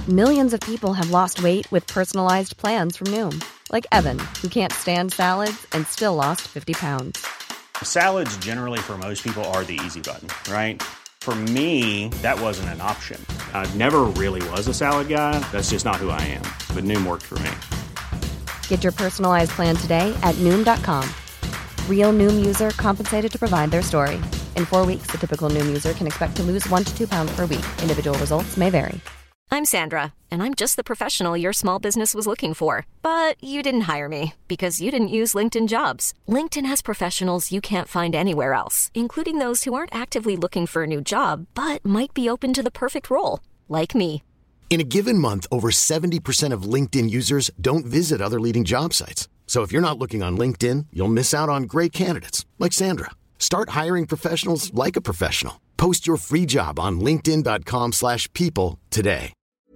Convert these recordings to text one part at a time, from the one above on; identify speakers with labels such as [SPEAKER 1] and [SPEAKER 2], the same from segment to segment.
[SPEAKER 1] Millions of people have lost weight with personalized plans from Noom. Like Evan, who can't stand salads and still lost 50 pounds.
[SPEAKER 2] Salads generally for most people are the easy button, right? For me, that wasn't an option. I never really was a salad guy. That's just not who I am. But Noom worked for me.
[SPEAKER 1] Get your personalized plan today at Noom.com. Real Noom user compensated to provide their story. In 4 weeks, the typical Noom user can expect to lose 1 to 2 pounds per week. Individual results may vary.
[SPEAKER 3] I'm Sandra, and I'm just the professional your small business was looking for. But you didn't hire me because you didn't use LinkedIn Jobs. LinkedIn has professionals you can't find anywhere else, including those who aren't actively looking for a new job, but might be open to the perfect role, like me.
[SPEAKER 4] In a given month, over 70% of LinkedIn users don't visit other leading job sites. So if you're not looking on LinkedIn, you'll miss out on great candidates like Sandra. Start hiring professionals like a professional. Post your free job on linkedin.com/people today.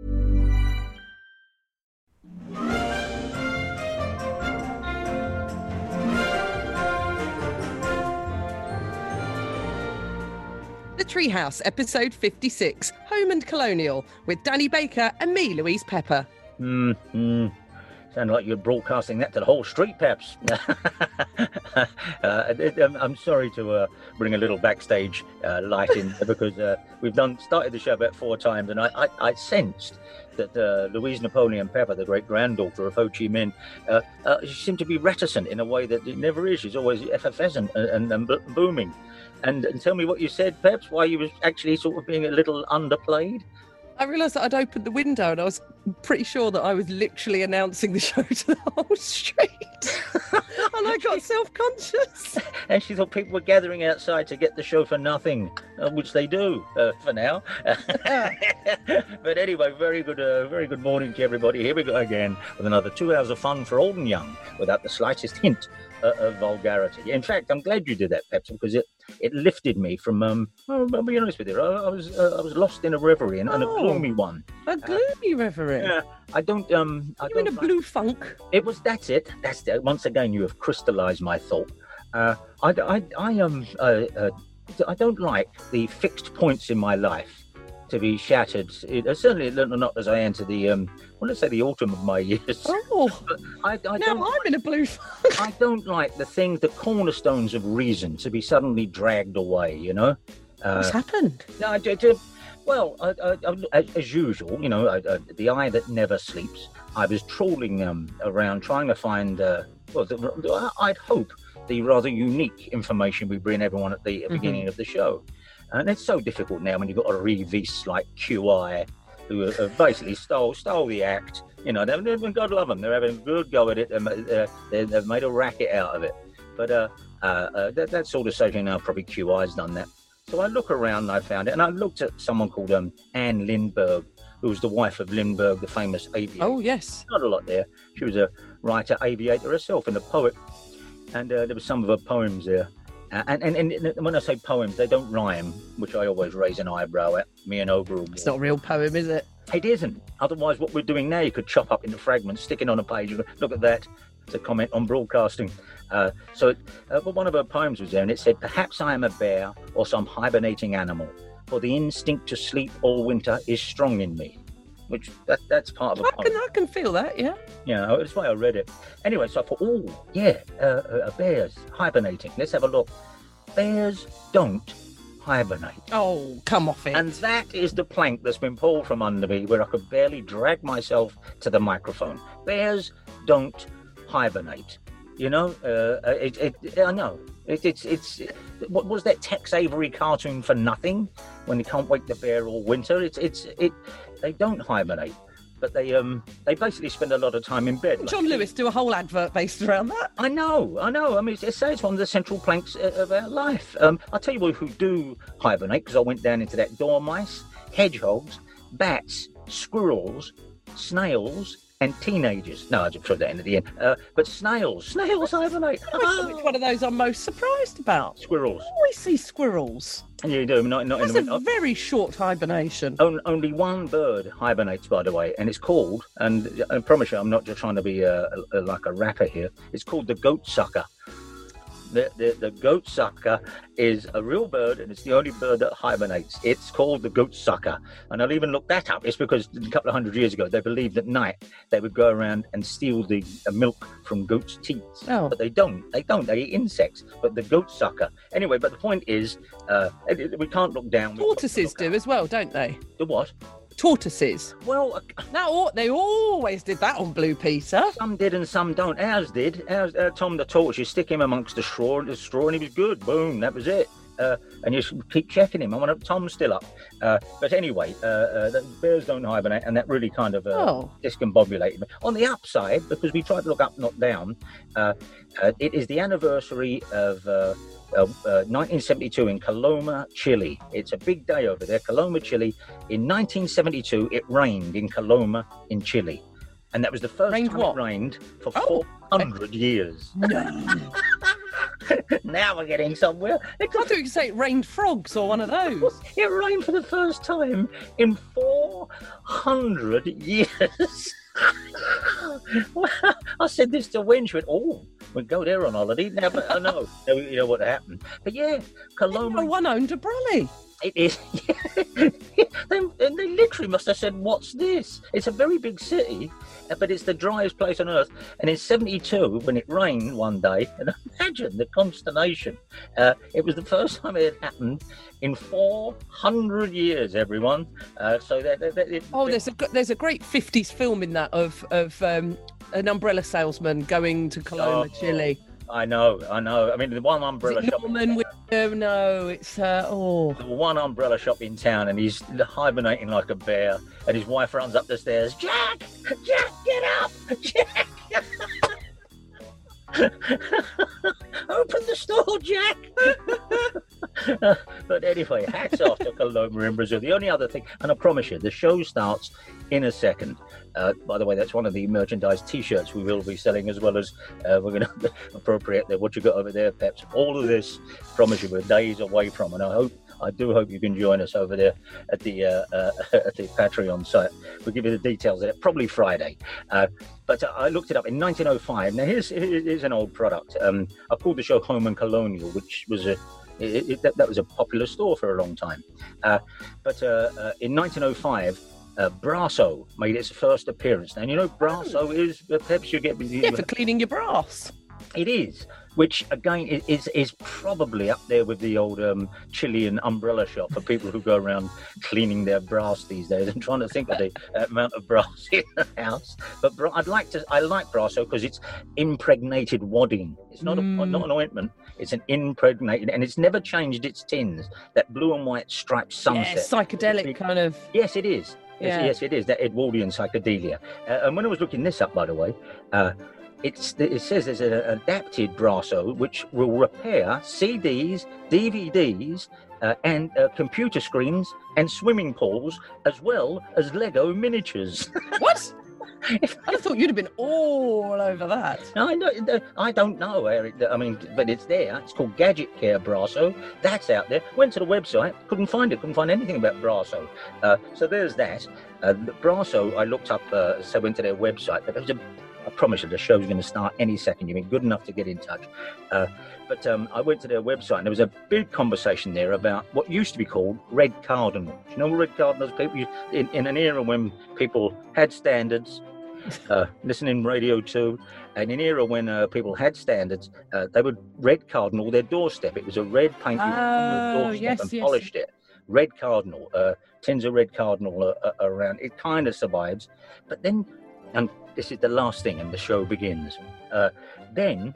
[SPEAKER 5] The Treehouse, episode 56, Home and Colonial, with Danny Baker and me, Louise Pepper.
[SPEAKER 6] Sound like you're broadcasting that to the whole street, perhaps. I'm sorry to bring a little backstage light in because we've started the show about 4 times, and I sensed that Louise Napoleon Pepper, the great-granddaughter of Ho Chi Minh, she seemed to be reticent in a way that it never is. She's always effervescent and booming. And tell me what you said, Peps, why you was actually sort of being a little underplayed.
[SPEAKER 5] I realised that I'd opened the window and I was pretty sure that I was literally announcing the show to the whole street. And I got self-conscious.
[SPEAKER 6] And she thought people were gathering outside to get the show for nothing, which they do for now. But anyway, very good morning to everybody. Here we go again with another 2 hours of fun for old and young without the slightest hint of vulgarity. In fact, I'm glad you did that, Peps, because it lifted me from. I'll be honest with you. I was lost in a reverie and a gloomy one.
[SPEAKER 5] A gloomy reverie.
[SPEAKER 6] Yeah, I don't.
[SPEAKER 5] You're in a blue funk.
[SPEAKER 6] That's it. Once again, you have crystallised my thought. I don't like the fixed points in my life to be shattered. Certainly not as I enter the let's say the autumn of my years.
[SPEAKER 5] Oh, I'm in a blue funk.
[SPEAKER 6] I don't like the things, the cornerstones of reason, to be suddenly dragged away. You know.
[SPEAKER 5] What's happened?
[SPEAKER 6] No, well, as usual, you know, the eye that never sleeps. I was trawling around trying to find, I'd hope, the rather unique information we bring everyone at the beginning of the show. And it's so difficult now when you've got a revis like QI, who have basically stole the act. You know, God love them. They're having a good go at it, and they've made a racket out of it. But that sort of social now, probably QI's done that. So I look around and I found it, and I looked at someone called Anne Lindbergh, who was the wife of Lindbergh, the famous aviator.
[SPEAKER 5] Oh, yes.
[SPEAKER 6] Not a lot there. She was a writer, aviator herself, and a poet. And there were some of her poems there. And when I say poems, they don't rhyme, which I always raise an eyebrow at. Me and Overall.
[SPEAKER 5] It's not a real poem, is it?
[SPEAKER 6] It isn't. Otherwise, what we're doing now, you could chop up into fragments, stick it on a page. And look at that. It's a comment on broadcasting. But one of her poems was there, and it said, "Perhaps I am a bear or some hibernating animal, for the instinct to sleep all winter is strong in me." Which that's part of a poem.
[SPEAKER 5] I can feel that, yeah.
[SPEAKER 6] Yeah, that's why I read it. Anyway, so I thought, bears hibernating. Let's have a look. Bears don't hibernate.
[SPEAKER 5] Oh, come off it.
[SPEAKER 6] And that is the plank that's been pulled from under me, where I could barely drag myself to the microphone. Bears don't hibernate. You know, I know. It's what was that Tex Avery cartoon for nothing? When you can't wake the bear all winter, they don't hibernate, but they basically spend a lot of time in bed.
[SPEAKER 5] John Lewis do a whole advert based around that.
[SPEAKER 6] I know. I mean, it's one of the central planks of our life. I'll tell you who do hibernate, because I went down into that: dormice, hedgehogs, bats, squirrels, snails, and teenagers. No, I just threw that in at the end. But snails hibernate.
[SPEAKER 5] Which one of those I'm most surprised about?
[SPEAKER 6] Squirrels.
[SPEAKER 5] I always see squirrels.
[SPEAKER 6] You do, not
[SPEAKER 5] That's
[SPEAKER 6] in the winter.
[SPEAKER 5] a very short hibernation.
[SPEAKER 6] Only one bird hibernates, by the way, and it's called, and I promise you, I'm not just trying to be like a rapper here, it's called the goat sucker. The goat sucker is a real bird, and it's the only bird that hibernates. It's called the goat sucker, and I'll even look that up. It's because a couple of hundred years ago they believed at night they would go around and steal the milk from goats' teats.
[SPEAKER 5] Oh.
[SPEAKER 6] But they don't. They eat insects. But the goat sucker. Anyway, but the point is, we can't look down.
[SPEAKER 5] Tortoises do as well, don't they?
[SPEAKER 6] The what?
[SPEAKER 5] Tortoises.
[SPEAKER 6] Well,
[SPEAKER 5] They always did that on Blue Peter.
[SPEAKER 6] some did and some don't. Ours did. Tom the tortoise, you stick him amongst the straw, and he was good. Boom, that was it. And you keep checking him. I wonder if Tom's still up. But anyway, the bears don't hibernate, and that really kind of discombobulated me. On the upside, because we tried to look up, not down, it is the anniversary of 1972 in Coloma, Chile. It's a big day over there, Coloma, Chile. In 1972, it rained in Coloma in Chile. And that was the first time it rained for 400 years.
[SPEAKER 5] No.
[SPEAKER 6] Now we're getting somewhere.
[SPEAKER 5] I thought you could say it rained frogs or one of those.
[SPEAKER 6] It rained for the first time in 400 years. Well, I said this to Wen. She went, we'll go there on holiday. Now, but I know, you know what happened. But yeah, Coloma.
[SPEAKER 5] One owned a brolly.
[SPEAKER 6] It is. They literally must have said, what's this? It's a very big city, but it's the driest place on earth. And in 72, when it rained one day, and imagine the consternation, it was the first time it had happened in 400 years, everyone. There's
[SPEAKER 5] a great 50s film in that of an umbrella salesman going to Coloma, Chile.
[SPEAKER 6] I know. I mean, the one umbrella shop. The one umbrella shop in town, and he's hibernating like a bear, and his wife runs up the stairs. Jack, get up, Jack. Open the store, Jack. But anyway, hats off to Coloma in Brazil. The only other thing, and I promise you, the show starts in a second. By the way, that's one of the merchandise T-shirts we will be selling, as well as we're going to appropriate what you got over there, Peps. All of this, promise you, we're days away from, and I do hope you can join us over there at the Patreon site. We'll give you the details of it, probably Friday. But I looked it up in 1905. Now, here's an old product. I called the show Home and Colonial, which was that was a popular store for a long time. But in 1905, Brasso made its first appearance. And you know, Brasso is perhaps you get
[SPEAKER 5] for cleaning your brass.
[SPEAKER 6] It is, which again is probably up there with the old Chilean umbrella shop for people who go around cleaning their brass these days. I'm trying to think of the amount of brass in the house. But I like Brasso because it's impregnated wadding. It's not not an ointment. It's an impregnated, and it's never changed its tins. That blue and white striped sunset.
[SPEAKER 5] Yeah, psychedelic kind of.
[SPEAKER 6] Yes, it is.
[SPEAKER 5] Yeah.
[SPEAKER 6] Yes, it is. That Edwardian psychedelia. And when I was looking this up, by the way, it says there's an adapted Brasso which will repair CDs, DVDs, and computer screens and swimming pools, as well as Lego miniatures.
[SPEAKER 5] What? I thought you'd have been all over that.
[SPEAKER 6] No, I don't know, Eric. I mean, but it's there. It's called Gadget Care Brasso. That's out there. Went to the website, couldn't find it. Couldn't find anything about Brasso. So there's that. Brasso, I looked up, so I went to their website. But I promise you, the show's going to start any second. You've been good enough to get in touch. But I went to their website, and there was a big conversation there about what used to be called red cardinals. You know, red cardinals, people in an era when people had standards, listening radio 2, and in an era when people had standards, they would red cardinal their doorstep. It was a red painted on the doorstep and polished it. Red cardinal, tins of red cardinal around. It kind of survives, but then, and this is the last thing, and the show begins. Then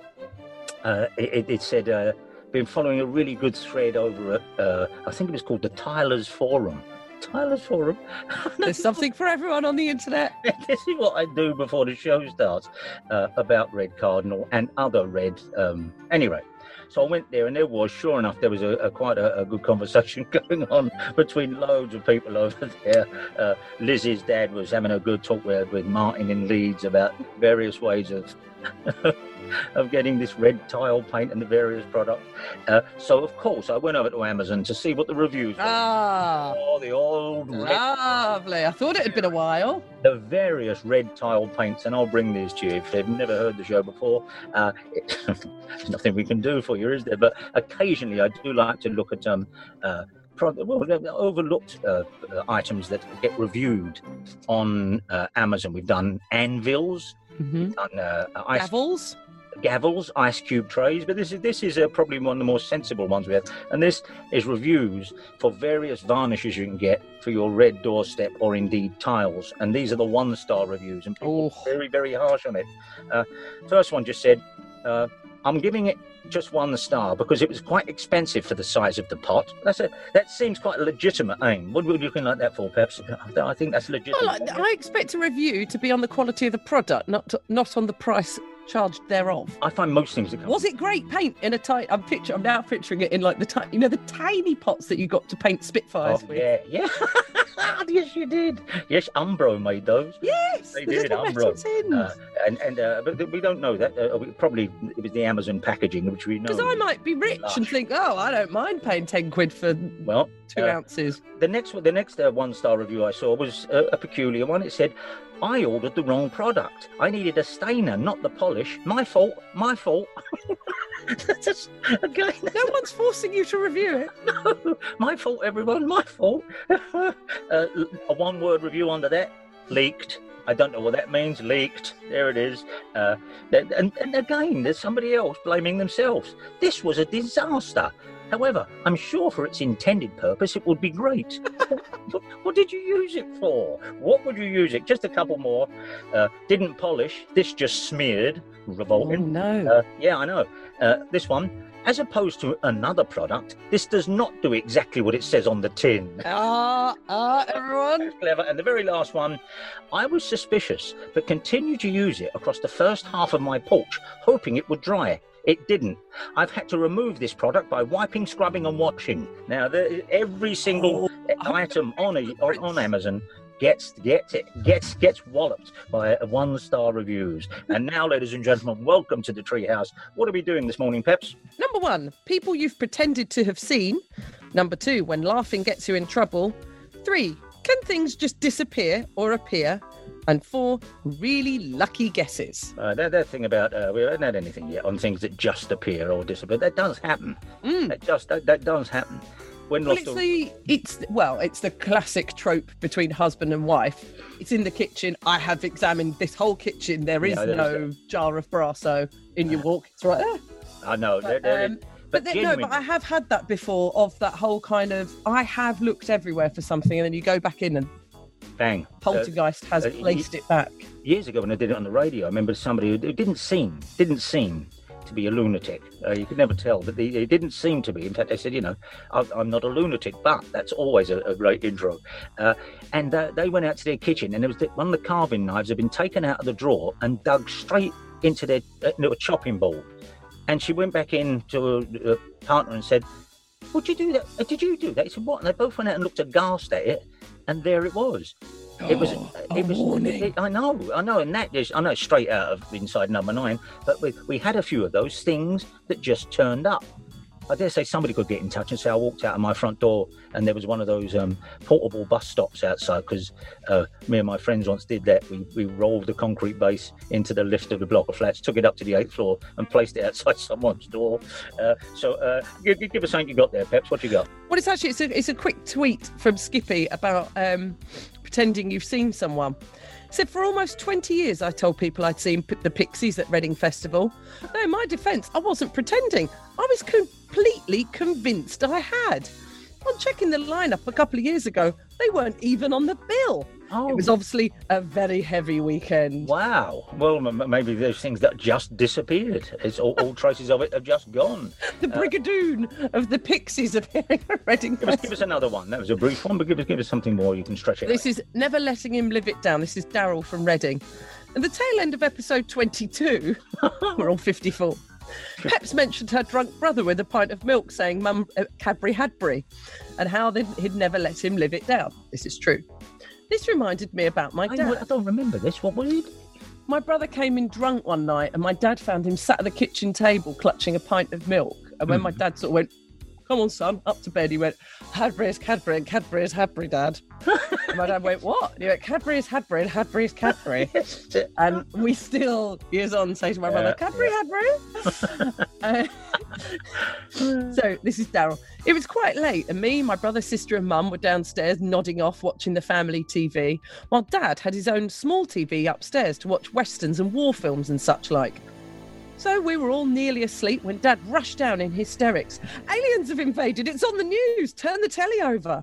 [SPEAKER 6] it said, been following a really good thread over at, I think it was called the Tyler's Forum. Tyler's Forum.
[SPEAKER 5] There's something for everyone on the internet.
[SPEAKER 6] This is what I do before the show starts, about red cardinal and other red. Anyway, so I went there, and there was, sure enough, there was quite a good conversation going on between loads of people over there. Lizzie's dad was having a good talk with Martin in Leeds about various ways of of getting this red tile paint and the various products. So, of course, I went over to Amazon to see what the reviews were. Oh, the old red.
[SPEAKER 5] Lovely. I thought it had been a while.
[SPEAKER 6] The various red tile paints, and I'll bring these to you if they've never heard the show before. There's nothing we can do for you, is there? But occasionally I do like to look at overlooked items that get reviewed on Amazon. We've done anvils, we've done gavels, ice cube trays, but this is probably one of the more sensible ones we have. And this is reviews for various varnishes you can get for your red doorstep or indeed tiles. And these are the 1-star reviews, and people are very, very harsh on it. First one just said, I'm giving it just 1 star because it was quite expensive for the size of the pot. That seems quite a legitimate aim. What were you looking like that for, Peps? I think that's legitimate.
[SPEAKER 5] Well, I expect a review to be on the quality of the product, not on the price charged thereof.
[SPEAKER 6] I find most things that come.
[SPEAKER 5] Was it great paint in a tight? I'm now picturing it in like the tiny pots that you got to paint Spitfires with.
[SPEAKER 6] Yeah. Yes, you did. Yes, Umbro made those.
[SPEAKER 5] Yes,
[SPEAKER 6] they did. Umbro. But we don't know that. Probably it was the Amazon packaging, which we know.
[SPEAKER 5] Because I might be rich and think, I don't mind paying 10 quid for 2 ounces.
[SPEAKER 6] The next 1-star review I saw was a peculiar one. It said, I ordered the wrong product. I needed a stainer, not the polish. My fault. Again,
[SPEAKER 5] no one's forcing you to review it.
[SPEAKER 6] No, my fault, everyone. My fault. A 1-word review under that: leaked. I don't know what that means. Leaked. There it is. And again, there's somebody else blaming themselves. This was a disaster. However, I'm sure for its intended purpose, it would be great. What did you use it for? What would you use it? Just a couple more. Didn't polish. This just smeared. Revolting.
[SPEAKER 5] Oh, no.
[SPEAKER 6] Yeah, I know. This one, as opposed to another product, this does not do exactly what it says on the tin.
[SPEAKER 5] Everyone.
[SPEAKER 6] That's clever. And the very last one, I was suspicious, but continued to use it across the first half of my porch, hoping it would dry. It didn't. I've had to remove this product by wiping, scrubbing and washing. Now, every single item on Amazon gets walloped by 1-star reviews. And now, ladies and gentlemen, welcome to the Treehouse. What are we doing this morning, Peps?
[SPEAKER 5] Number 1, people you've pretended to have seen. Number 2, when laughing gets you in trouble. 3, can things just disappear or appear? And 4, really lucky guesses.
[SPEAKER 6] That thing about we haven't had anything yet on things that just appear or disappear. That does happen. That does happen. It's the classic trope between husband and wife. It's in the kitchen. I have examined this whole kitchen. There is no jar of Brasso in your walk. It's right there. I know. But
[SPEAKER 5] I have had that before, of that whole kind of, I have looked everywhere for something, and then you go back in and
[SPEAKER 6] bang,
[SPEAKER 5] poltergeist has placed it back.
[SPEAKER 6] Years ago when I did it on the radio, I remember somebody who didn't seem to be a lunatic. You could never tell, but they didn't seem to be. In fact, they said, I'm not a lunatic, but that's always a great intro. And they went out to their kitchen, and there was one of the carving knives had been taken out of the drawer and dug straight into their chopping board. And she went back in to her partner and said, would you do that? Did you do that? He said, what? And they both went out and looked aghast at it. And there it was. It was warning. I know. And that is, I know it's straight out of Inside Number 9, but we had a few of those things that just turned up. I dare say somebody could get in touch and say I walked out of my front door and there was one of those portable bus stops outside, because me and my friends once did that. We rolled the concrete base into the lift of the block of flats, took it up to the 8th floor and placed it outside someone's door. So give us something you got there, Peps. What you got?
[SPEAKER 5] Well, it's a quick tweet from Skippy about pretending you've seen someone. Said, for almost 20 years, I told people I'd seen the Pixies at Reading Festival. No, in my defence, I wasn't pretending. I was completely convinced I had. On checking the lineup a couple of years ago, they weren't even on the bill. Oh. It was obviously a very heavy weekend.
[SPEAKER 6] Wow. Well, maybe there's things that just disappeared. It's all traces of it have just gone.
[SPEAKER 5] The Brigadoon of the Pixies appearing at Reading Festival.
[SPEAKER 6] Give us another one. That was a brief one, but give us something more you can stretch it.
[SPEAKER 5] This is Never Letting Him Live It Down. This is Daryl from Reading. At the tail end of episode 22, we're on 54, Peps mentioned her drunk brother with a pint of milk saying Mum Cadbury Hadbury, and how he'd never let him live it down. This is true. This reminded me about my dad.
[SPEAKER 6] I don't remember this. What was it?
[SPEAKER 5] My brother came in drunk one night and my dad found him sat at the kitchen table clutching a pint of milk. And when my dad sort of went, "Come on, son, up to bed," he went, "Cadbury is Cadbury and Cadbury is Cadbury, Dad." And my dad went, "What?" And he went, "Cadbury is Cadbury and Cadbury is Cadbury." And we still, years on, say to my brother, "Cadbury, Cadbury." So this is Daryl. It was quite late and me, my brother, sister and mum were downstairs nodding off watching the family TV, while Dad had his own small TV upstairs to watch westerns and war films and such like. So we were all nearly asleep when Dad rushed down in hysterics. "Aliens have invaded, it's on the news, turn the telly over."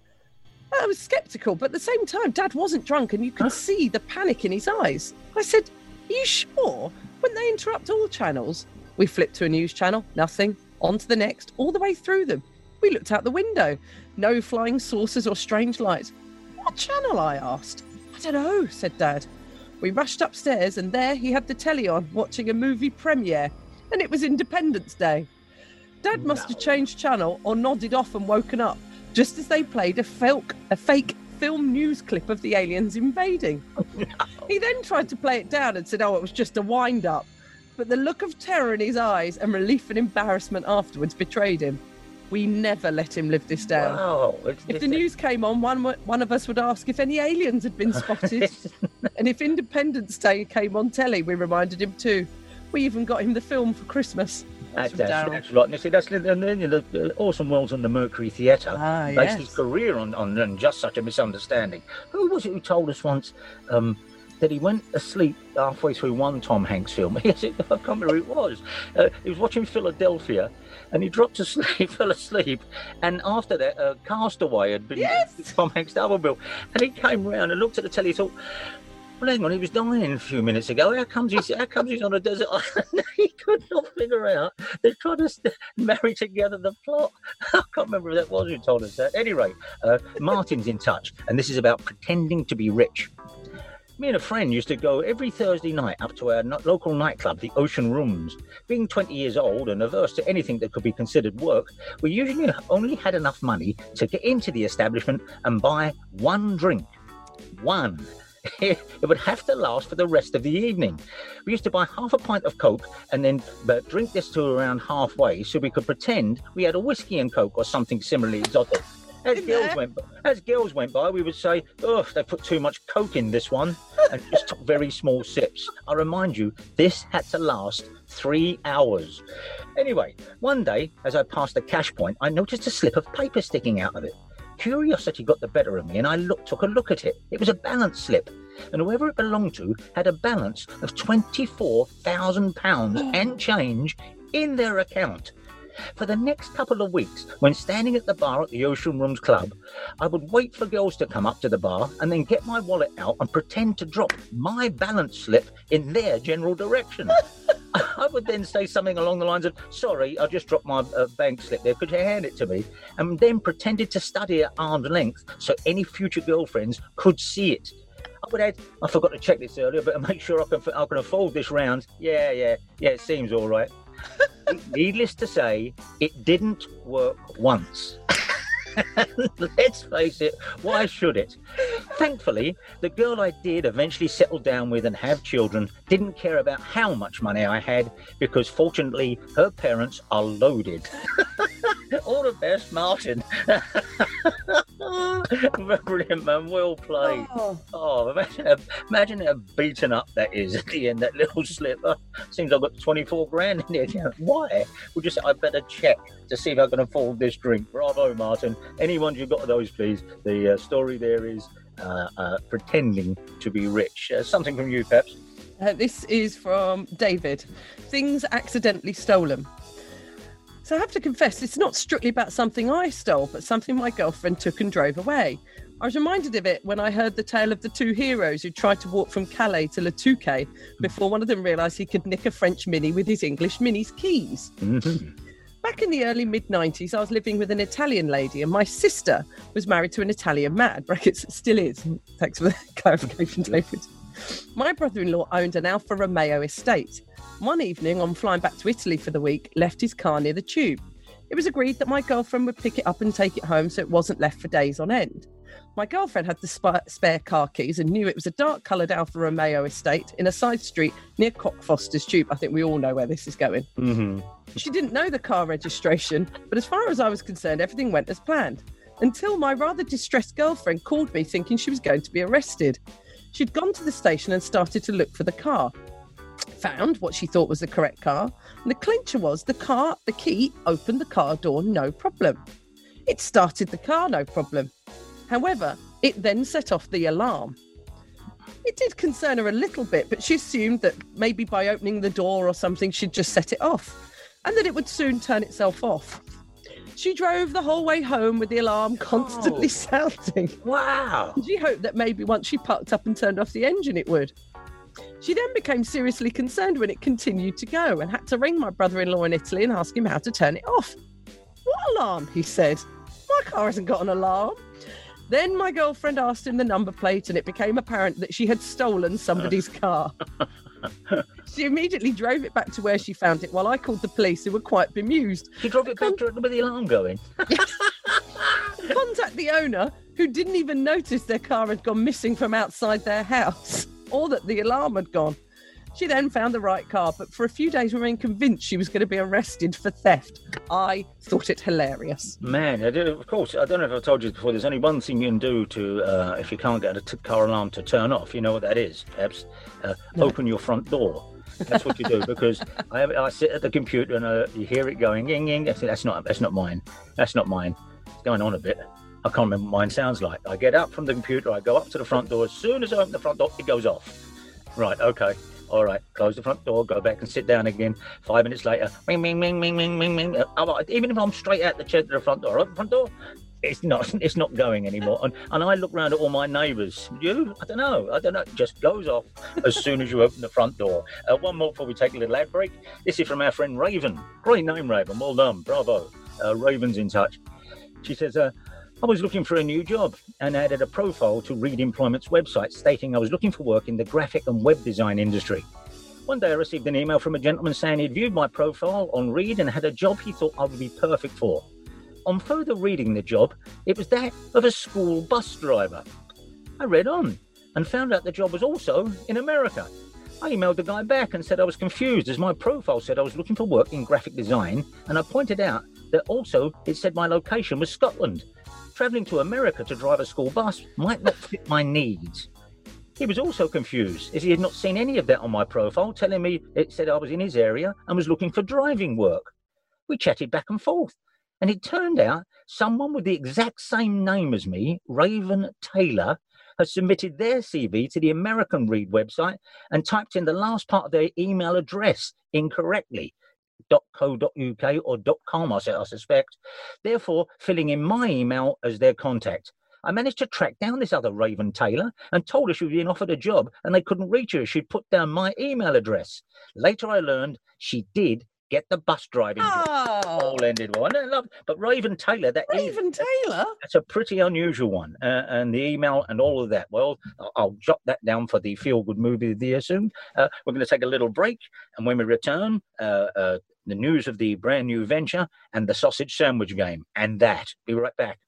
[SPEAKER 5] I was sceptical, but at the same time, Dad wasn't drunk and you could see the panic in his eyes. I said, "Are you sure? Wouldn't they interrupt all channels?" We flipped to a news channel, nothing. On to the next, all the way through them. We looked out the window. No flying saucers or strange lights. "What channel?" I asked. "I don't know," said Dad. We rushed upstairs and there he had the telly on, watching a movie premiere. And it was Independence Day. Dad must have changed channel or nodded off and woken up, just as they played a fake film news clip of the aliens invading. He then tried to play it down and said, "Oh, it was just a wind-up." But the look of terror in his eyes and relief and embarrassment afterwards betrayed him. We never let him live this down.
[SPEAKER 6] Wow.
[SPEAKER 5] If the news came on, one of us would ask if any aliens had been spotted. And if Independence Day came on telly, we reminded him too. We even got him the film for Christmas.
[SPEAKER 6] That's right. You see, that's the Orson Welles and the Mercury Theatre based his career on just such a misunderstanding. Who was it who told us once that he went asleep halfway through one Tom Hanks film? Yes, I can't remember who it was. He was watching Philadelphia and he dropped asleep, fell asleep. And after that, Castaway had been Tom Hanks' double bill. And he came round and looked at the telly and thought, "Well, hang on, he was dying a few minutes ago. How comes he's on a desert island?" He could not figure out. They tried to marry together the plot. I can't remember who that was who told us that. Anyway, Martin's in touch, and this is about pretending to be rich. Me and a friend used to go every Thursday night up to our local nightclub, the Ocean Rooms. Being 20 years old and averse to anything that could be considered work, we usually only had enough money to get into the establishment and buy one drink. One. It would have to last for the rest of the evening. We used to buy half a pint of Coke and then drink this to around halfway so we could pretend we had a whiskey and Coke or something similarly exotic. As girls went by, we would say, "Oh, they put too much Coke in this one," and just took very small sips. I remind you, this had to last 3 hours. Anyway, one day, as I passed the cash point, I noticed a slip of paper sticking out of it. Curiosity got the better of me and I took a look at it. It was a balance slip, and whoever it belonged to had a balance of £24,000 and change in their account. For the next couple of weeks, when standing at the bar at the Ocean Rooms Club, I would wait for girls to come up to the bar and then get my wallet out and pretend to drop my balance slip in their general direction. I would then say something along the lines of, "Sorry, I just dropped my bank slip there. Could you hand it to me?" And then pretended to study at arm's length so any future girlfriends could see it. I would add, "I forgot to check this earlier, but make sure I can afford this round. Yeah, it seems all right." Needless to say, it didn't work once. Let's face it, why should it? Thankfully, the girl I did eventually settle down with and have children didn't care about how much money I had, because fortunately her parents are loaded. All the best, Martin. Brilliant, man. Well played. Oh, imagine how beaten up that is at the end, that little slip. Seems I've got 24 grand in the account. Why? I better check to see if I can afford this drink. Bravo, Martin. Any ones you've got of those, please? The story there is pretending to be rich. Something from you, perhaps?
[SPEAKER 5] This is from David. Things accidentally stolen. So I have to confess, it's not strictly about something I stole, but something my girlfriend took and drove away. I was reminded of it when I heard the tale of the two heroes who tried to walk from Calais to Le Touquet before one of them realised he could nick a French Mini with his English Mini's keys. Back in the early mid-90s, I was living with an Italian lady and my sister was married to an Italian man. Brackets, still is. Thanks for the clarification, David. My brother-in-law owned an Alfa Romeo estate. One evening, on flying back to Italy for the week, left his car near the tube. It was agreed that my girlfriend would pick it up and take it home so it wasn't left for days on end. My girlfriend had the spare car keys and knew it was a dark-coloured Alfa Romeo estate in a side street near Cockfosters Tube. I think we all know where this is going.
[SPEAKER 6] Mm-hmm.
[SPEAKER 5] She didn't know the car registration, but as far as I was concerned, everything went as planned. Until my rather distressed girlfriend called me thinking she was going to be arrested. She'd gone to the station and started to look for the car. Found what she thought was the correct car, and the clincher was the key opened the car door, no problem. It started the car, no problem. However, it then set off the alarm. It did concern her a little bit, but she assumed that maybe by opening the door or something, she'd just set it off, and that it would soon turn itself off. She drove the whole way home with the alarm constantly sounding.
[SPEAKER 6] Wow.
[SPEAKER 5] She hoped that maybe once she parked up and turned off the engine, it would. She then became seriously concerned when it continued to go and had to ring my brother-in-law in Italy and ask him how to turn it off. What alarm? He said. My car hasn't got an alarm. Then my girlfriend asked him the number plate and it became apparent that she had stolen somebody's car. She immediately drove it back to where she found it while I called the police, who were quite bemused.
[SPEAKER 6] She drove it back with the alarm going.
[SPEAKER 5] Contact the owner, who didn't even notice their car had gone missing from outside their house, or that the alarm had gone. She then found the right car, but for a few days remained convinced she was going to be arrested for theft. I thought it hilarious.
[SPEAKER 6] Man, of course, I don't know if I've told you before, there's only one thing you can do to, if you can't get a car alarm to turn off. You know what that is, perhaps? No. Open your front door. That's what you do, because I sit at the computer and you hear it going, ying, ying. I say, that's not mine. That's not mine. It's going on a bit. I can't remember what mine sounds like. I get up from the computer, I go up to the front door. As soon as I open the front door, it goes off. Right, okay. All right, close the front door, go back and sit down again. 5 minutes later, ming, ming, ming, ming, ming, ming, ming. Even if I'm straight out the chair to the front door, open the front door, it's not going anymore. And I look around at all my neighbours. You? I don't know. It just goes off as soon as you open the front door. One more before we take a little ad break. This is from our friend Raven. Great name, Raven. Well done. Bravo. Raven's in touch. She says, I was looking for a new job and added a profile to Reed Employment's website stating I was looking for work in the graphic and web design industry. One day I received an email from a gentleman saying he'd viewed my profile on Reed and had a job he thought I would be perfect for. On further reading the job, it was that of a school bus driver. I read on and found out the job was also in America. I emailed the guy back and said I was confused as my profile said I was looking for work in graphic design, and I pointed out that also it said my location was Scotland. Travelling to America to drive a school bus might not fit my needs. He was also confused as he had not seen any of that on my profile, telling me it said I was in his area and was looking for driving work. We chatted back and forth, and it turned out someone with the exact same name as me, Raven Taylor, has submitted their CV to the American Reed website and typed in the last part of their email address incorrectly. .co.uk or .com, I suspect, therefore filling in my email as their contact. I managed to track down this other Raven Taylor and told her she was being offered a job and they couldn't reach her. She'd put down my email address. Later I learned she did get the bus driving job. All ended well. But Raven Taylor, that's a pretty unusual one. And the email and all of that. Well, I'll jot that down for the feel-good movie of the year soon. We're going to take a little break. And when we return, the news of the brand new venture and the sausage sandwich game. And that. Be right back.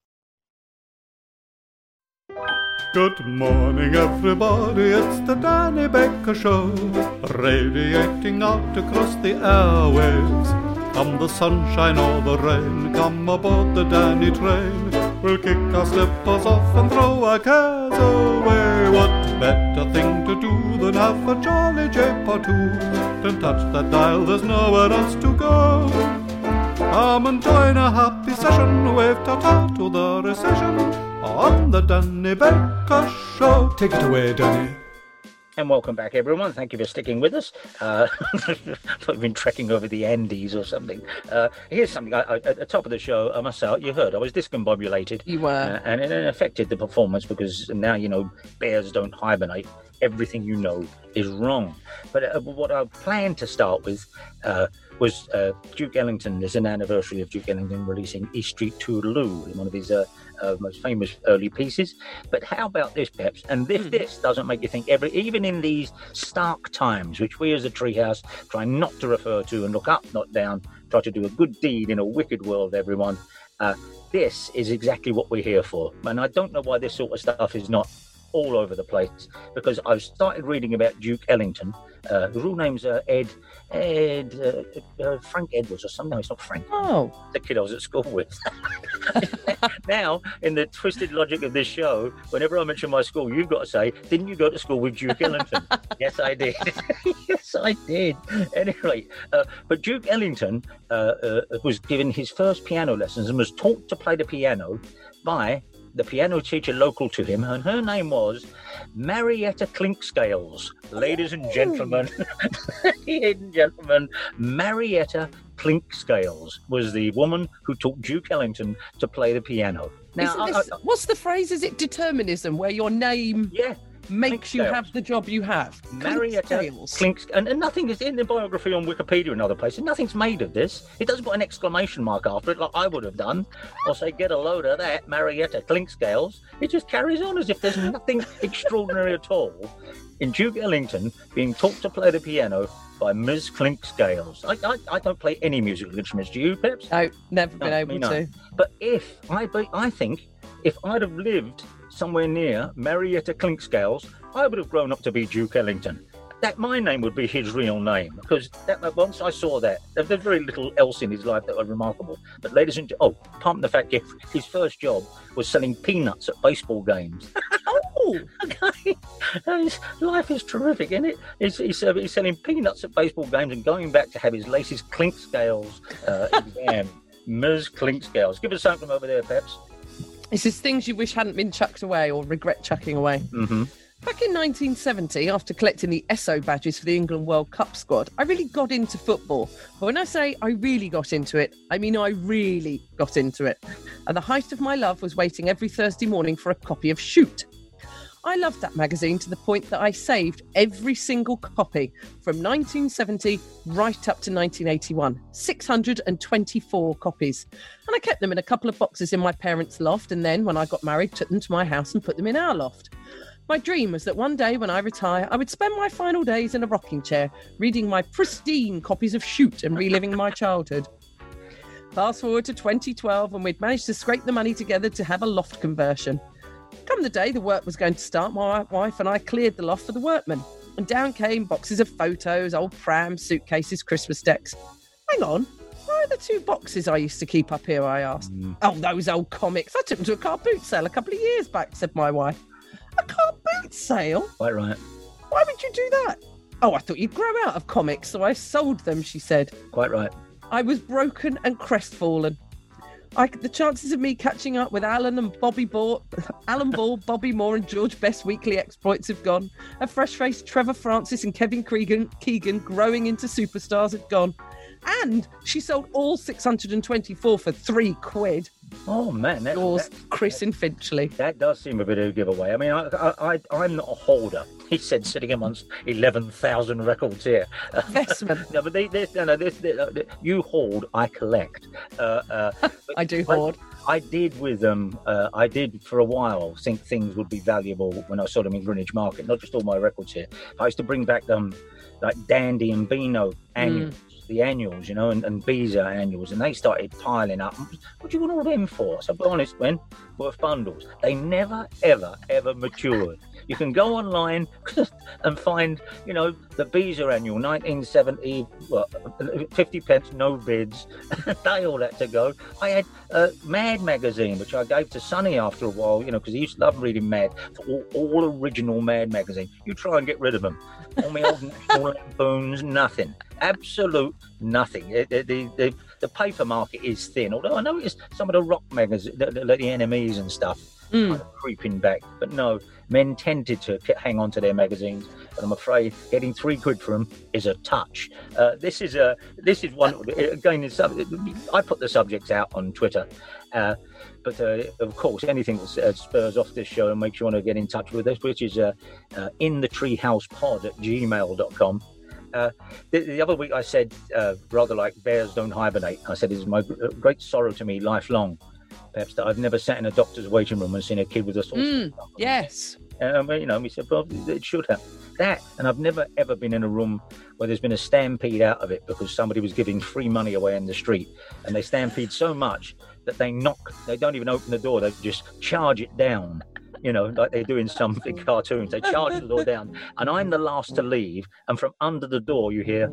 [SPEAKER 7] Good morning, everybody. It's the Danny Baker Show, radiating out across the airwaves. Come the sunshine or the rain, come aboard the Danny train. We'll kick our slippers off and throw our cares away. What better thing to do than have a jolly jape or two? Don't touch that dial, there's nowhere else to go. Come and join a happy session, wave ta-ta to the recession on the Danny Baker Show. Take it away, Danny.
[SPEAKER 6] And welcome back, everyone. Thank you for sticking with us. We've been trekking over the Andes or something. Here's something. At the top of the show, I must say, you heard, I was discombobulated.
[SPEAKER 5] You were.
[SPEAKER 6] And it affected the performance because now, bears don't hibernate. Everything you know is wrong. But what I planned to start with was Duke Ellington. There's an anniversary of Duke Ellington releasing E Street Toodaloo, one of his most famous early pieces. But how about this, Peps? And if this doesn't make you think, even in these stark times, which we as a Treehouse try not to refer to and look up, not down, try to do a good deed in a wicked world, everyone. This is exactly what we're here for. And I don't know why this sort of stuff is not all over the place, because I've started reading about Duke Ellington. The real name's Frank Edwards or something. No, it's not Frank.
[SPEAKER 5] Oh.
[SPEAKER 6] The kid I was at school with. Now, in the twisted logic of this show, whenever I mention my school, you've got to say, didn't you go to school with Duke Ellington? Yes, I did. Yes, I did. Anyway, but Duke Ellington was given his first piano lessons and was taught to play the piano by the piano teacher local to him, and her name was Marietta Clinkscales. Ladies and gentlemen, Marietta Clinkscales was the woman who taught Duke Ellington to play the piano.
[SPEAKER 5] Now, what's the phrase? Is it determinism, where your name makes you have the job you have?
[SPEAKER 6] Marietta Clinks, and nothing is in the biography on Wikipedia and other places. Nothing's made of this. It doesn't put an exclamation mark after it like I would have done, or say, get a load of that, Marietta Clinkscales. It just carries on as if there's nothing extraordinary at all in Duke Ellington being taught to play the piano by Ms. Clinkscales. I don't play any musical instruments. Do you, Peps?
[SPEAKER 5] No, never been able to.
[SPEAKER 6] But I think if I'd have lived somewhere near Marietta Clinkscales, I would have grown up to be Duke Ellington. That my name would be his real name, because once I saw that, there's very little else in his life that was remarkable. But ladies and apart from the fact his first job was selling peanuts at baseball games. Oh, okay. His life is terrific, isn't it? He's selling peanuts at baseball games and going back to have his latest Clinkscales exam. Ms. Clinkscales. Give us something from over there, Peps.
[SPEAKER 5] This is things you wish hadn't been chucked away or regret chucking away.
[SPEAKER 6] Mm-hmm.
[SPEAKER 5] Back in 1970, after collecting the Esso badges for the England World Cup squad, I really got into football. But when I say I really got into it, I mean I really got into it. And the height of my love was waiting every Thursday morning for a copy of Shoot. I loved that magazine to the point that I saved every single copy from 1970 right up to 1981, 624 copies. And I kept them in a couple of boxes in my parents' loft, and then when I got married, took them to my house and put them in our loft. My dream was that one day when I retire, I would spend my final days in a rocking chair, reading my pristine copies of Shoot and reliving my childhood. Fast forward to 2012, and we'd managed to scrape the money together to have a loft conversion. Come the day the work was going to start, my wife and I cleared the loft for the workmen, and down came boxes of photos, old prams, suitcases, Christmas decks. Hang on, where are the two boxes I used to keep up here, I asked. Oh, those old comics. I took them to a car boot sale a couple of years back, said my wife. A car boot sale?
[SPEAKER 6] Quite right.
[SPEAKER 5] Why would you do that? Oh, I thought you'd grow out of comics, so I sold them, she said.
[SPEAKER 6] Quite right.
[SPEAKER 5] I was broken and crestfallen. The chances of me catching up with Alan Ball, Bobby Moore and George Best's weekly exploits have gone. A fresh-faced Trevor Francis and Kevin Keegan growing into superstars had gone. And she sold all 624 for £3.
[SPEAKER 6] Oh, man.
[SPEAKER 5] Yours, Chris in Finchley.
[SPEAKER 6] That does seem a bit of a giveaway. I mean, I'm not a holder. He said sitting amongst 11,000 records here.
[SPEAKER 5] Investment.
[SPEAKER 6] No, but you hoard, I collect.
[SPEAKER 5] I do hoard.
[SPEAKER 6] I did with them. I did for a while think things would be valuable when I saw them in Greenwich Market. Not just all my records here. I used to bring back them like Dandy and Beano annuals. The annuals, and Beezer annuals, and they started piling up. What do you want all them for? So, be honest, Gwen, worth bundles. They never, ever, ever matured. You can go online and find, the Beezer annual, 1970, 50 pence, no bids. They all had to go. I had Mad magazine, which I gave to Sonny after a while, because he used to love reading Mad, all original Mad magazine. You try and get rid of them. All my old National Lampoons, nothing. Absolute nothing. The paper market is thin, although I noticed some of the rock magazines, the Enemies and stuff, kind of creeping back. But no, men tended to hang on to their magazines, and I'm afraid getting £3 for them is a touch. This is one again. I put the subjects out on Twitter. But of course, anything that spurs off this show and makes you want to get in touch with us, which is inthetreehousepod@gmail.com. The other week I said, rather like bears don't hibernate, I said, it's my great sorrow to me lifelong, perhaps, that I've never sat in a doctor's waiting room and seen a kid with a sausage.
[SPEAKER 5] Yes.
[SPEAKER 6] We said, well, it should have. That, and I've never, ever been in a room where there's been a stampede out of it because somebody was giving free money away in the street. And they stampede so much that they don't even open the door. They just charge it down, like they do in some big cartoons. They charge the door down. And I'm the last to leave. And from under the door, you hear...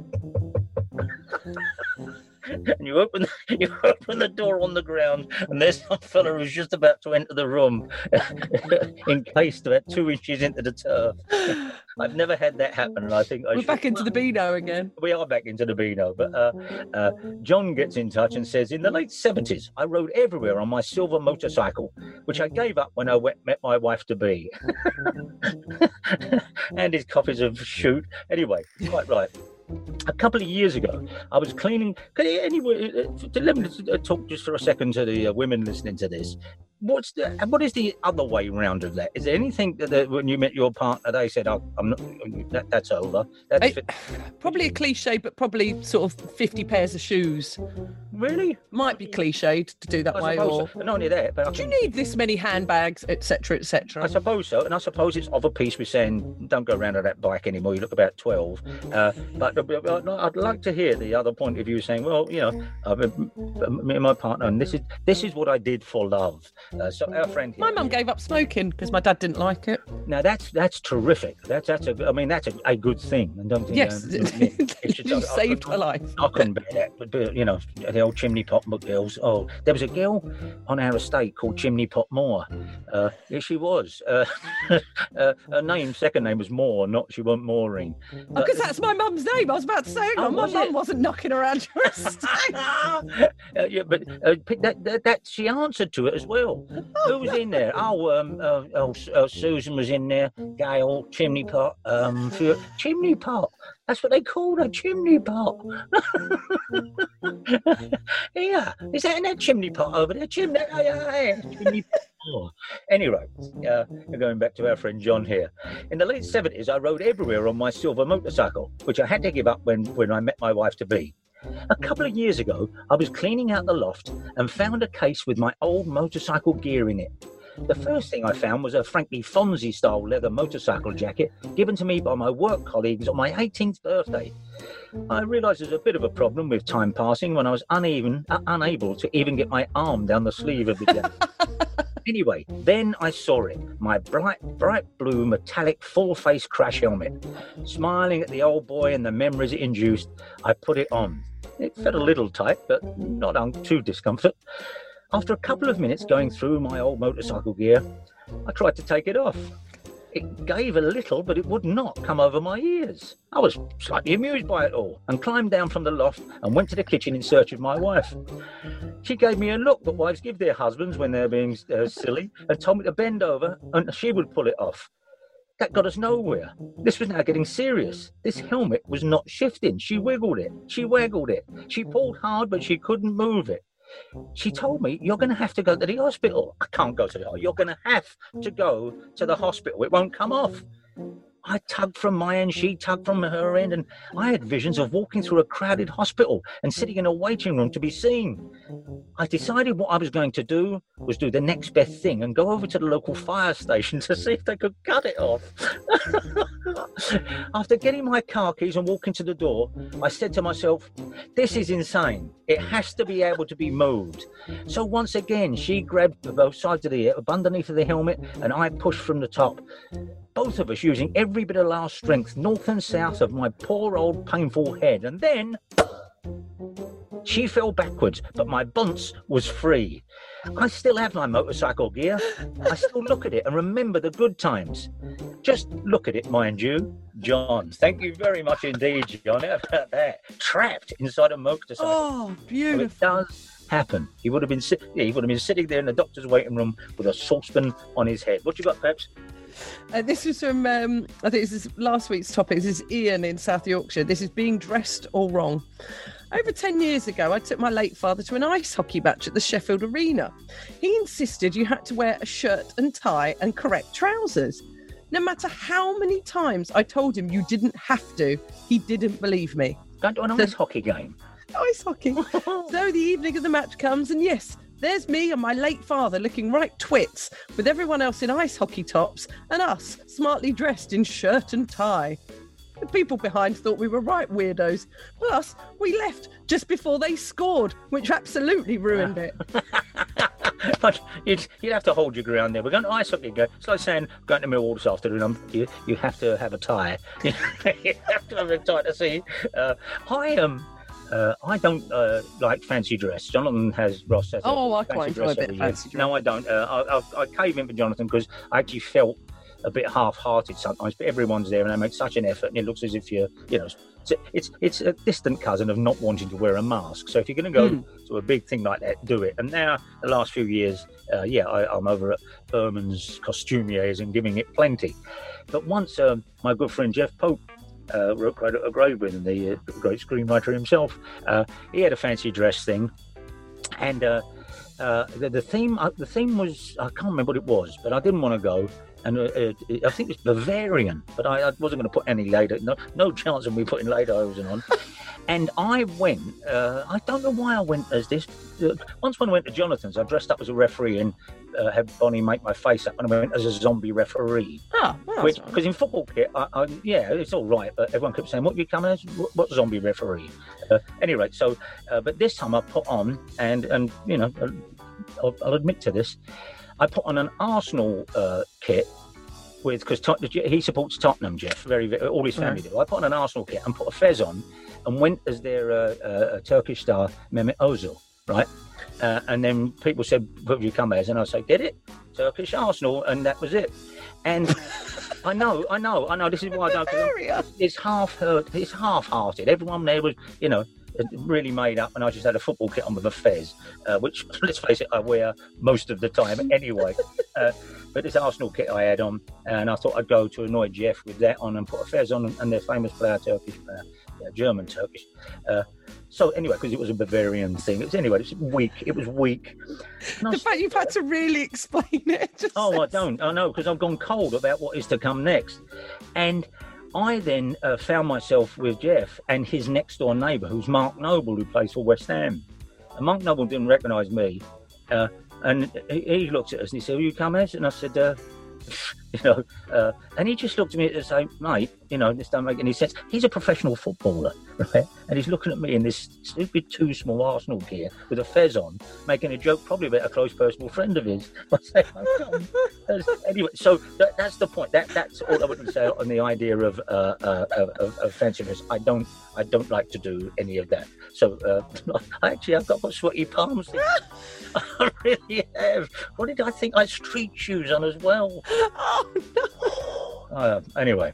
[SPEAKER 6] And you open the door on the ground, and there's some fella who's just about to enter the room, encased about 2 inches into the turf. I've never had that happen, and I think
[SPEAKER 5] we're back into the Beano again.
[SPEAKER 6] We are back into the Beano, but John gets in touch and says, in the late 70s, I rode everywhere on my silver motorcycle, which I gave up when I met my wife-to-be. And his copies of Shoot. Anyway, quite right. A couple of years ago, I was cleaning. Let me talk just for a second to the women listening to this. What is the other way round of that? Is there anything that when you met your partner, they said, "Oh, I'm not. That's over."
[SPEAKER 5] Probably a cliche, but probably sort of 50 pairs of shoes.
[SPEAKER 6] Really?
[SPEAKER 5] Might be cliched to do that way. Or
[SPEAKER 6] so. Not only that, but
[SPEAKER 5] do you need this many handbags, etc., etc.?
[SPEAKER 6] I suppose so, and I suppose it's of a piece with saying, "Don't go around on that bike anymore. You look about 12." But I'd like to hear the other point of view, saying, "Well, me and my partner, and this is what I did for love." So our friend here,
[SPEAKER 5] my mum gave up smoking because my dad didn't like it.
[SPEAKER 6] Now that's terrific. That's a good thing. And don't think,
[SPEAKER 5] yes, you saved her life.
[SPEAKER 6] I couldn't bear that. But the old chimney pot girls. Oh, there was a girl on our estate called Chimney Pot Moore. Yes, she was. Her second name was Moore. She wasn't Maureen.
[SPEAKER 5] Because that's my mum's name. I was about to say, my mum wasn't knocking around your estate.
[SPEAKER 6] But that she answered to it as well. Who was in there? Susan was in there. Gail, Chimney Pot. Chimney Pot. That's what they called a chimney pot. Yeah, is that in that chimney pot over there? Chimney pot. Oh. Anyway, going back to our friend John here. In the late 70s, I rode everywhere on my silver motorcycle, which I had to give up when I met my wife-to-be. A couple of years ago, I was cleaning out the loft and found a case with my old motorcycle gear in it. The first thing I found was a Frankie Fonzie-style leather motorcycle jacket given to me by my work colleagues on my 18th birthday. I realised there's a bit of a problem with time passing when I was unable to even get my arm down the sleeve of the jacket. Anyway, then I saw it, my bright blue metallic full-face crash helmet. Smiling at the old boy and the memories it induced, I put it on. It felt a little tight, but not too discomfort. After a couple of minutes going through my old motorcycle gear, I tried to take it off. It gave a little, but it would not come over my ears. I was slightly amused by it all and climbed down from the loft and went to the kitchen in search of my wife. She gave me a look that wives give their husbands when they're being silly and told me to bend over and she would pull it off. That got us nowhere. This was now getting serious. This helmet was not shifting. She wiggled it. She waggled it. She pulled hard, but she couldn't move it. She told me, you're going to have to go to the hospital. I can't go to the hospital. You're going to have to go to the hospital. It won't come off. I tugged from my end, she tugged from her end, and I had visions of walking through a crowded hospital and sitting in a waiting room to be seen. I decided what I was going to do was do the next best thing and go over to the local fire station to see if they could cut it off. After getting my car keys and walking to the door, I said to myself, this is insane. It has to be able to be moved. So once again, she grabbed both sides of the underneath of the helmet and I pushed from the top. Both of us using every bit of our strength, north and south of my poor old painful head. And then she fell backwards, but my bunce was free. I still have my motorcycle gear. I still look at it and remember the good times. Just look at it, mind you. John, thank you very much indeed, John. How about that? Trapped inside a motorcycle.
[SPEAKER 5] Oh, beautiful.
[SPEAKER 6] So it does happen. He would have been sitting there in the doctor's waiting room with a saucepan on his head. What you got, Peps?
[SPEAKER 5] This was from, I think this is last week's topic. This is Ian in South Yorkshire. This is being dressed all wrong. Over 10 years ago, I took my late father to an ice hockey match at the Sheffield Arena. He insisted you had to wear a shirt and tie and correct trousers. No matter how many times I told him you didn't have to, he didn't believe me.
[SPEAKER 6] Going to an ice hockey game.
[SPEAKER 5] Ice hockey. So the evening of the match comes, and yes, There's me and my late father looking right twits, with everyone else in ice hockey tops, and us smartly dressed in shirt and tie. The people behind thought we were right weirdos. Plus, we left just before they scored, which absolutely ruined it.
[SPEAKER 6] But you'd have to hold your ground there. We're going to ice hockey. It's like saying, going to Millwall this afternoon, you have to have a tie. You have to have a tie to see. I don't like fancy dress. Jonathan Ross has
[SPEAKER 5] I quite enjoy a bit of fancy dress.
[SPEAKER 6] No, I don't. I cave in for Jonathan because I actually felt a bit half-hearted sometimes, but everyone's there and they make such an effort, and it looks as if it's a distant cousin of not wanting to wear a mask. So if you're going to go to a big thing like that, do it. And now, the last few years, I'm over at Berman's Costumiers and giving it plenty. But once my good friend Jeff Pope, wrote quite a great one, the great screenwriter himself, he had a fancy dress thing, and the theme was, I can't remember what it was, but I didn't want to go. And I think it's Bavarian, but I wasn't going to put any leder. No chance of me putting lederhosen on. And I went, I don't know why I went as this. Once when I went to Jonathan's, I dressed up as a referee and had Bonnie make my face up, and I went as a zombie referee. Because in football kit, it's all right, but everyone kept saying, what you coming as? What zombie referee? Anyway, so, but this time I put on, and I'll admit to this, I put on an Arsenal kit because he supports Tottenham, Jeff, very all his family do. I put on an Arsenal kit and put a fez on and went as their Turkish star, Mehmet Ozil, right? And then people said, what have you come as? And I say, get it? Turkish Arsenal, and that was it. And I know, this is why I don't... It's half-hearted. Everyone there was, really made up, and I just had a football kit on with a fez, which, let's face it, I wear most of the time anyway. But this Arsenal kit I had on, and I thought I'd go to annoy Jeff with that on and put a fez on, and their famous player, Turkish player, German Turkish. So anyway, because it was a Bavarian thing. It was weak.
[SPEAKER 5] The fact you've had to really explain it.
[SPEAKER 6] I know, because I've gone cold about what is to come next. And I then found myself with Jeff and his next door neighbour, who's Mark Noble, who plays for West Ham. And Mark Noble didn't recognise me, and he looked at us and he said, "Will you come as?" And I said, and he just looked at me and said, "Mate, this don't make any sense." He's a professional footballer, right? And he's looking at me in this stupid too small Arsenal gear with a fez on, making a joke probably about a close personal friend of his. I say, anyway, so that's the point. That's all I would say on the idea of offensiveness. I don't like to do any of that. So I've got sweaty palms. I really have. What did I think? I had street shoes on as well. Oh no. Anyway,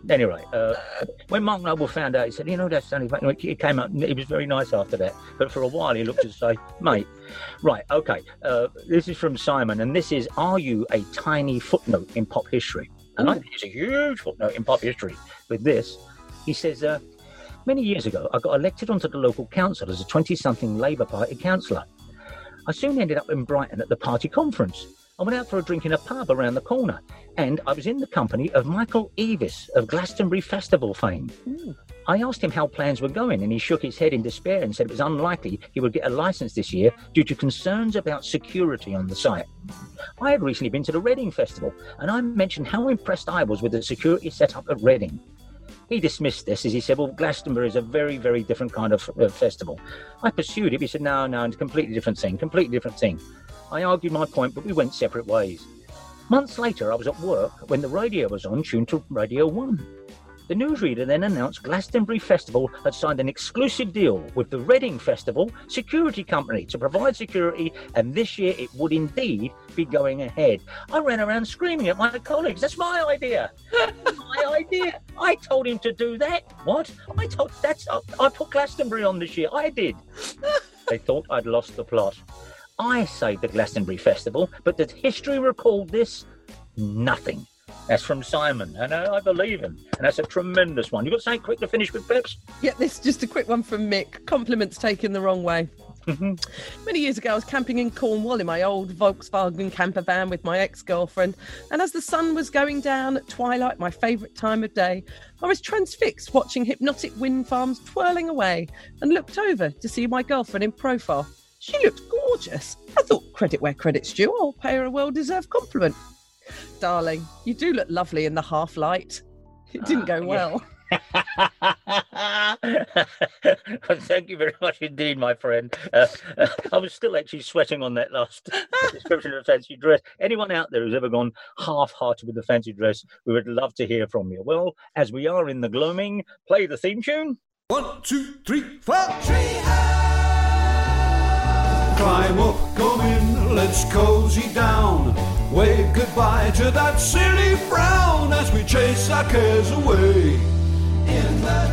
[SPEAKER 6] when Mark Noble found out, he said, that's only funny. He came up, he was very nice after that. But for a while, he looked to say, mate, right, okay, this is from Simon, and this is, are you a tiny footnote in pop history? And I think it's a huge footnote in pop history with this. He says, many years ago, I got elected onto the local council as a 20-something Labour Party councillor. I soon ended up in Brighton at the party conference. I went out for a drink in a pub around the corner, and I was in the company of Michael Eavis of Glastonbury Festival fame. I asked him how plans were going, and he shook his head in despair and said it was unlikely he would get a licence this year due to concerns about security on the site. I had recently been to the Reading Festival, and I mentioned how impressed I was with the security set up at Reading. He dismissed this as he said, well, Glastonbury is a very, very different kind of festival. I pursued it. He said, no, it's a completely different thing. I argued my point, but we went separate ways. Months later, I was at work when the radio was on, tuned to Radio 1. The newsreader then announced Glastonbury Festival had signed an exclusive deal with the Reading Festival Security Company to provide security, and this year it would indeed be going ahead. I ran around screaming at my colleagues, that's my idea. My idea. I told him to do that. What? I put Glastonbury on this year. I did. They thought I'd lost the plot. I saved the Glastonbury Festival, but did history record this? Nothing. That's from Simon, and I believe him. And that's a tremendous one. You got something quick to finish with, Peps?
[SPEAKER 5] Yeah, this is just a quick one from Mick. Compliments taken the wrong way. Many years ago, I was camping in Cornwall in my old Volkswagen camper van with my ex-girlfriend. And as the sun was going down at twilight, my favourite time of day, I was transfixed watching hypnotic wind farms twirling away and looked over to see my girlfriend in profile. She looked gorgeous. I thought, credit where credit's due. I'll pay her a well-deserved compliment. Darling, you do look lovely in the half light. It didn't go well.
[SPEAKER 6] Thank you very much indeed, my friend. I was still actually sweating on that last description of the fancy dress. Anyone out there who's ever gone half-hearted with the fancy dress, we would love to hear from you. Well, as we are in the gloaming, play the theme tune.
[SPEAKER 7] 1, 2, 3, 4. Climb up, come in, let's cozy down. Wave goodbye to that silly frown as we chase our cares away. In the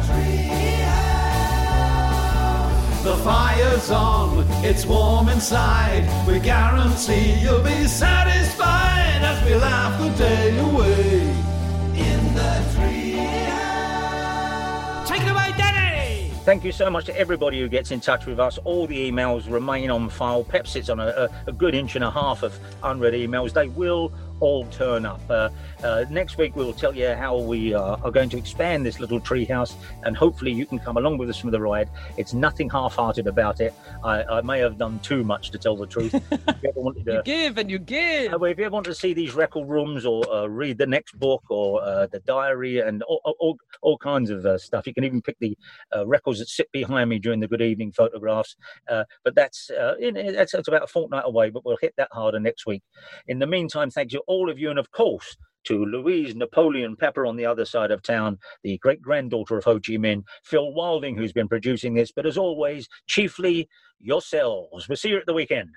[SPEAKER 7] treehouse, the fire's on, it's warm inside. We guarantee you'll be satisfied as we laugh the day away. In the treehouse.
[SPEAKER 8] Take it away, Danny!
[SPEAKER 6] Thank you so much to everybody who gets in touch with us. All the emails remain on file. Pep sits on a good inch and a half of unread emails. They will all turn up. Next week we'll tell you how we are going to expand this little treehouse, and hopefully you can come along with us for the ride. It's nothing half-hearted about it. I may have done too much, to tell the truth. If you ever wanted to,
[SPEAKER 5] You give and you give.
[SPEAKER 6] if you ever want to see these record rooms or read the next book or the diary and all kinds of stuff, you can even pick the records that sit behind me during the Good Evening photographs. But that's about a fortnight away, but we'll hit that harder next week. In the meantime, thank you all of you, and of course to Louise Napoleon Pepper on the other side of town, the great-granddaughter of Ho Chi Minh, Phil Wilding, who's been producing this, but as always, chiefly yourselves. We'll see you at the weekend.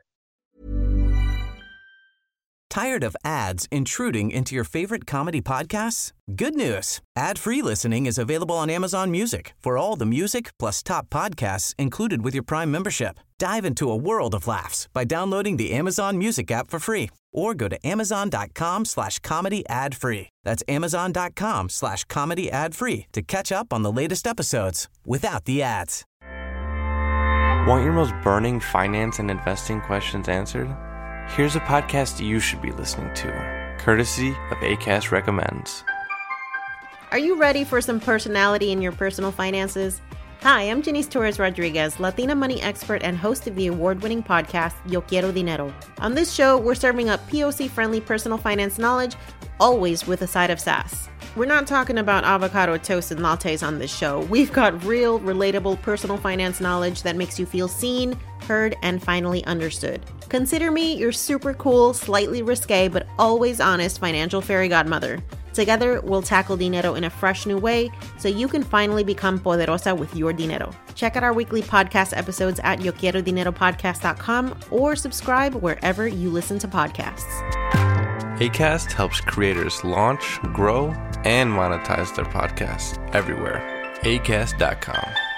[SPEAKER 9] Tired of ads intruding into your favorite comedy podcasts? Good news. Ad-free listening is available on Amazon Music for all the music plus top podcasts included with your Prime membership. Dive into a world of laughs by downloading the Amazon Music app for free or go to amazon.com/comedy ad-free. That's amazon.com/comedy ad-free to catch up on the latest episodes without the ads.
[SPEAKER 10] Want your most burning finance and investing questions answered? Here's a podcast you should be listening to, courtesy of Acast Recommends.
[SPEAKER 11] Are you ready for some personality in your personal finances? Hi, I'm Janice Torres Rodriguez, Latina money expert and host of the award-winning podcast, Yo Quiero Dinero. On this show, we're serving up POC-friendly personal finance knowledge, always with a side of sass. We're not talking about avocado toast and lattes on this show. We've got real, relatable personal finance knowledge that makes you feel seen, heard, and finally understood. Consider me your super cool, slightly risque, but always honest financial fairy godmother. Together, we'll tackle dinero in a fresh new way so you can finally become poderosa with your dinero. Check out our weekly podcast episodes at YoQuieroDineroPodcast.com or subscribe wherever you listen to podcasts.
[SPEAKER 10] Acast helps creators launch, grow, and monetize their podcasts everywhere. Acast.com.